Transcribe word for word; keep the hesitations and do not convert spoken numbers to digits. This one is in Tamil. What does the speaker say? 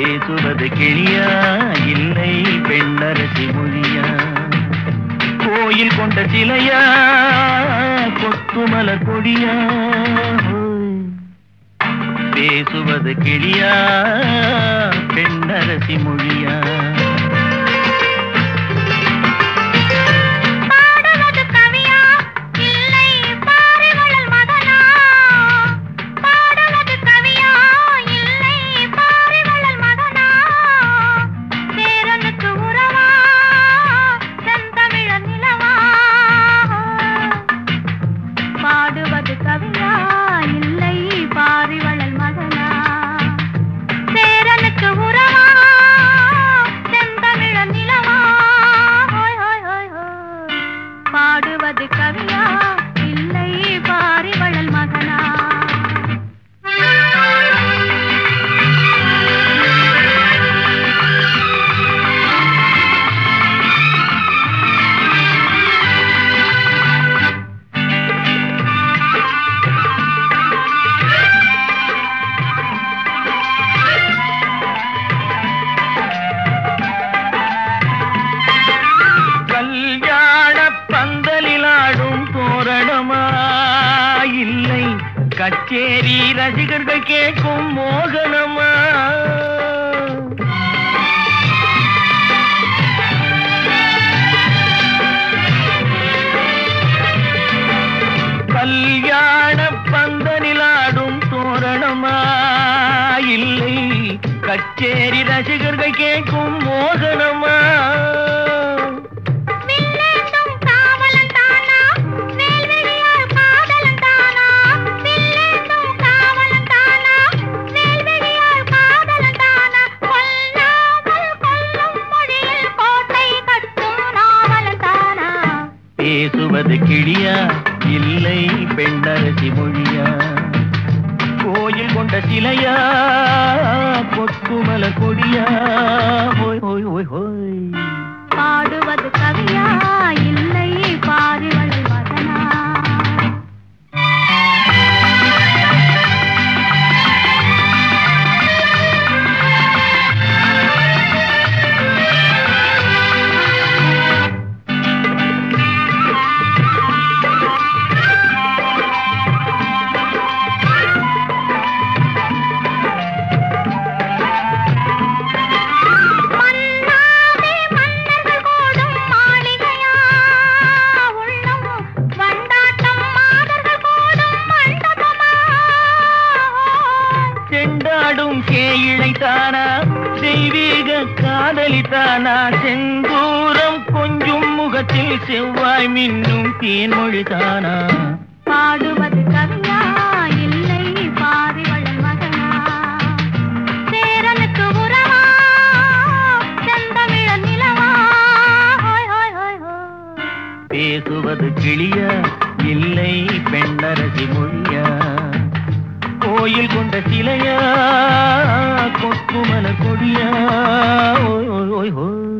பேசுவது கிளியா இல்லை பெண்ணரசி மொழியா? கோயில் கொண்ட சிலையா கொத்துமல கொடியா? பேசுவது கிளியா பெண்ணரசி மொழியா? பாடுவது கவியா இல்லை பாரிவளல் மகனா? சேரனுக்கு உறவா செந்தமிழ நிலவா? பாடுவது கவியா இல்லை பாரிவளல் மகனா? இல்லை கச்சேரி ரசிகர்கள் கேட்கும் மோகனமா? கல்யாண பந்தலிலாடும் தோரணமா? இல்லை கச்சேரி ரசிகர்கள் கேட்கும் மோகனமா? பேசுவது கிளியா இல்லை பெண்ணரசி மொழியா? கோயில் கொண்ட சிலையா கொத்துமல கொடியா? ஓய் ஓய் ஓய் ஓய். பாடுவது கவியா இல்லை பாரிவளல் மகனா? செண்டாடும் கேயிழைத்தானா தெய்வீக காதலித்தானா? செந்தூரம் கொஞ்சும் முகத்தில் செவ்வாய் மின்னும் தேன்மொழிதானா? பாடுவது கவியா இல்லை பாரிவளல் மகனா? சேரனுக்கு உறவா செந்தமிழ நிலவா? பேசுவது கிளியா இல்லை பெண்ணரசி மொழியா? கோயில் கொண்ட சிலையா கொத்துமல கொடியா? ஓய் ஓய் ஓய்.